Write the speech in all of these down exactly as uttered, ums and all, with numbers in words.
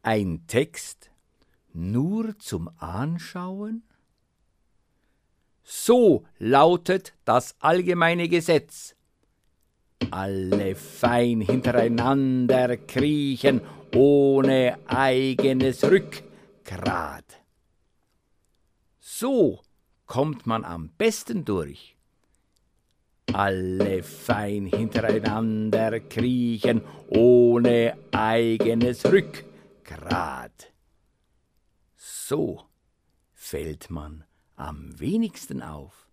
Ein Text nur zum Anschauen? So lautet das allgemeine Gesetz. Alle fein hintereinander kriechen, ohne eigenes Rückgrat. So kommt man am besten durch. Alle fein hintereinander kriechen, ohne eigenes Rückgrat. So fällt man am wenigsten auf.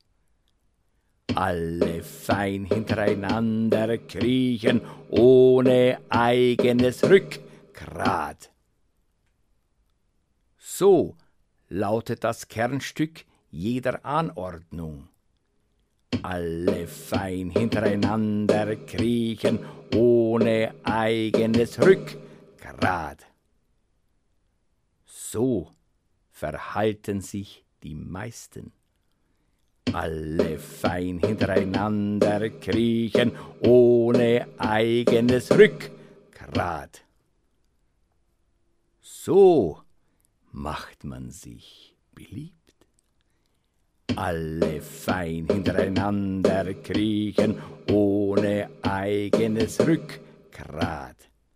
Alle fein hintereinander kriechen, ohne eigenes Rückgrat. So lautet das Kernstück jeder Anordnung. Alle fein hintereinander kriechen, ohne eigenes Rückgrat. So verhalten sich die meisten. Alle fein hintereinander kriechen, ohne eigenes Rückgrat. So macht man sich beliebt. Alle fein hintereinander kriechen, ohne eigenes Rückgrat.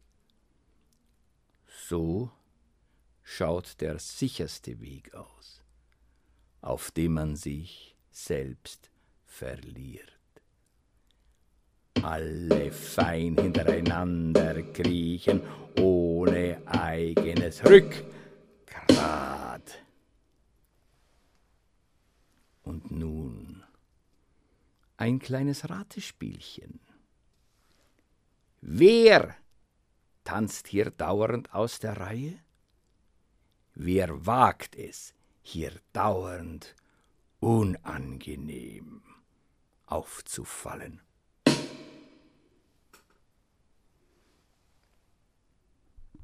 So schaut der sicherste Weg aus, auf dem man sich selbst verliert. Alle fein hintereinander kriechen, ohne eigenes Rückgrat. Und nun ein kleines Ratespielchen. Wer tanzt hier dauernd aus der Reihe? Wer wagt es, hier dauernd unangenehm aufzufallen?